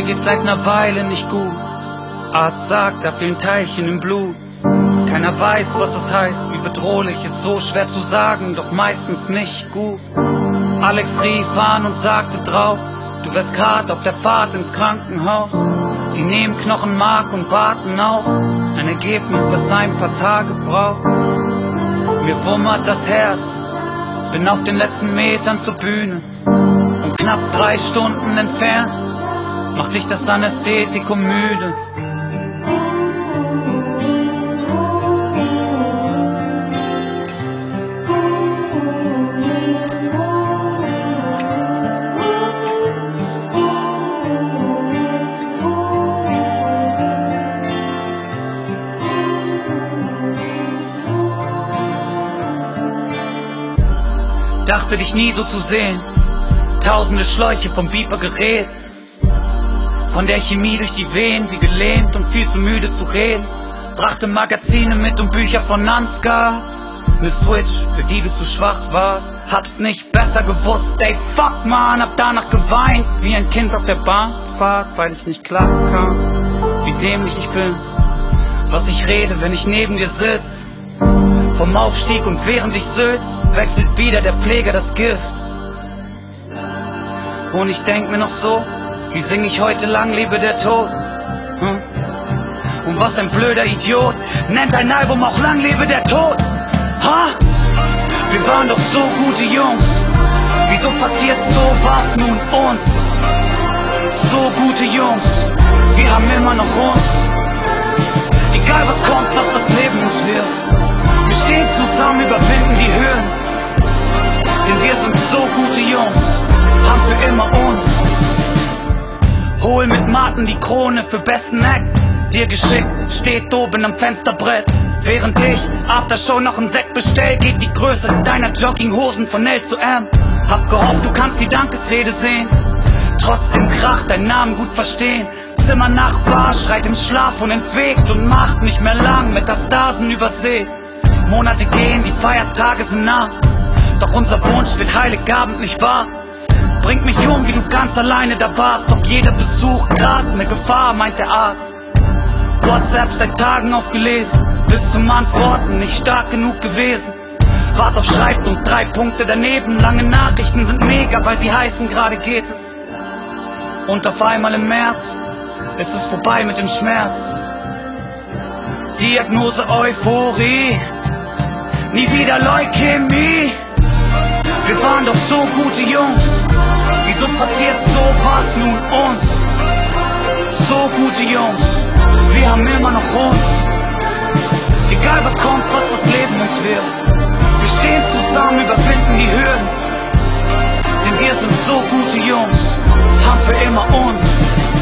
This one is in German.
Mir geht's seit ner Weile nicht gut. Arzt sagt, da fehlen Teilchen im Blut. Keiner weiß, was es heißt, wie bedrohlich, ist so schwer zu sagen, doch meistens nicht gut. Alex rief an und sagte drauf, du wärst grad auf der Fahrt ins Krankenhaus. Die nehmen Knochenmark und warten auf ein Ergebnis, das ein paar Tage braucht. Mir wummert das Herz, bin auf den letzten Metern zur Bühne und knapp 3 Stunden entfernt macht dich das Anästhetikum müde. Dachte dich nie so zu sehen, tausende Schläuche vom Beeper-Gerät, von der Chemie durch die Venen, wie gelähmt und viel zu müde zu reden. Brachte Magazine mit und Bücher von Ansgar, ne Switch, für die du zu schwach warst. Hab's nicht besser gewusst, ey fuck man, hab danach geweint, wie ein Kind auf der Bahnfahrt, weil ich nicht klar kam, wie dämlich ich bin, was ich rede, wenn ich neben dir sitz. Vom Aufstieg und während ich sitz, wechselt wieder der Pfleger das Gift. Und ich denk mir noch so, wie sing ich heute lang, lebe der Tod? Und was ein blöder Idiot nennt ein Album auch lang, lebe der Tod? Ha? Wir waren doch so gute Jungs, wieso passiert sowas nun uns? So gute Jungs, wir haben immer noch uns. Egal was kommt, was das Leben uns wird, wir stehen zusammen, überwinden die Höhen. Denn wir sind so gute Jungs, haben für immer uns. Hol mit Martin die Krone für besten Act. Dir geschickt, steht oben am Fensterbrett. Während ich Aftershow noch einen Sekt bestell, geht die Größe deiner Jogginghosen von L zu M. Hab gehofft, du kannst die Dankesrede sehen, trotzdem Krach, deinen Namen gut verstehen. Zimmernachbar schreit im Schlaf und entwegt und macht nicht mehr lang Metastasen übersehen. Monate gehen, die Feiertage sind nah, doch unser Wunsch wird Heiligabend nicht wahr. Bringt mich um, wie du ganz alleine da warst, doch jeder Besuch grad ne Gefahr, meint der Arzt. WhatsApp seit Tagen aufgelesen, bis zum Antworten nicht stark genug gewesen. Wart auf Schreibt und 3 Punkte daneben, lange Nachrichten sind mega, weil sie heißen, gerade geht es. Und auf einmal im März ist es vorbei mit dem Schmerz. Diagnose Euphorie, nie wieder Leukämie. Wir waren doch so gute Jungs, wieso passiert sowas nun uns? So gute Jungs, wir haben immer noch uns. Egal was kommt, was das Leben uns wird, wir stehen zusammen, überwinden die Hürden. Denn wir sind so gute Jungs, haben für immer uns.